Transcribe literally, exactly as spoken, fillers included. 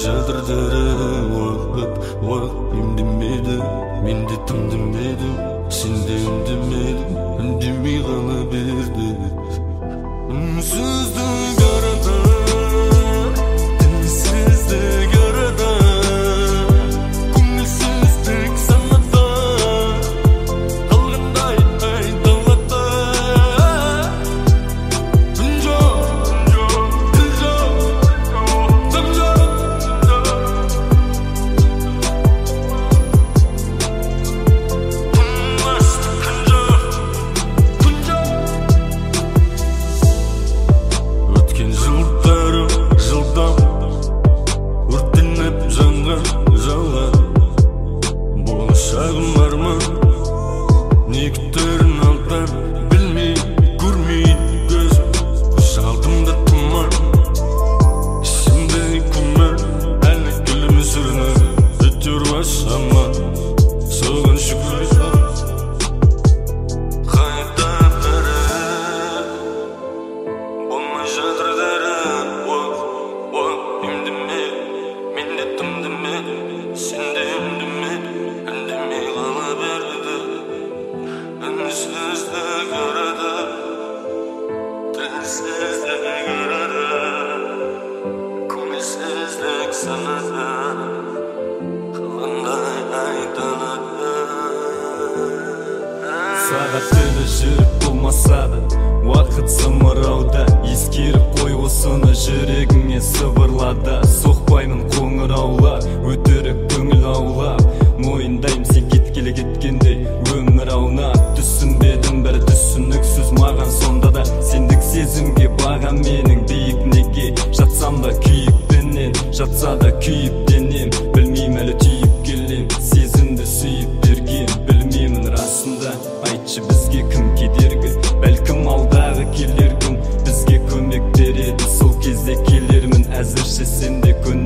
жадырдары ой үндемеді, мен де тым демедім, сен де үндемедің, үндемей қала берді. Үнсіздік арада, тілсіздік арада, көңілсіздік санада, қалғандай айдалада. Үн жоқ, тіл жоқ, дым жоқ. Өткен жылдарым жылдам өртеніп жанған жалға, болашағым арман не күтерін алдан білмей көрмей көзім, көз алдымда тұман, ішімде күмән, әлі күлім сүрініп өтер басаман, соған шүкір қайта бәрі болмай жатырдары ой үндемеді, мен де тым демедім, сен де үндемедің, үндемей қала берді. Үнсіздік арада, тілсіздік арада, көңілсіздік санада, қалғандай айдалада. Сағат тілі жүріп болмаса да, уақыт зымырауда, ескеріп қой осыны жүрегіңе сыбырлады. Соқпаймын қоңыраула, өтірік көңіл аулап, мойындаймын сен кеткелі кеткендей өмір аунап. Түсінбедім бір түсініксіз маған сонда да, сендік сезімге бағам менің биік неге. Жатсам да күйікпенен, жатса да күйіп денем, білмеймін әлі түйіп келем, сезімді сүйіп берген білмеймін расында. Айтшы бізге кім кедергі, бәлкім алдағы келер күн бізге көмек береді, сол кезде келермін. Әзірше сен де көн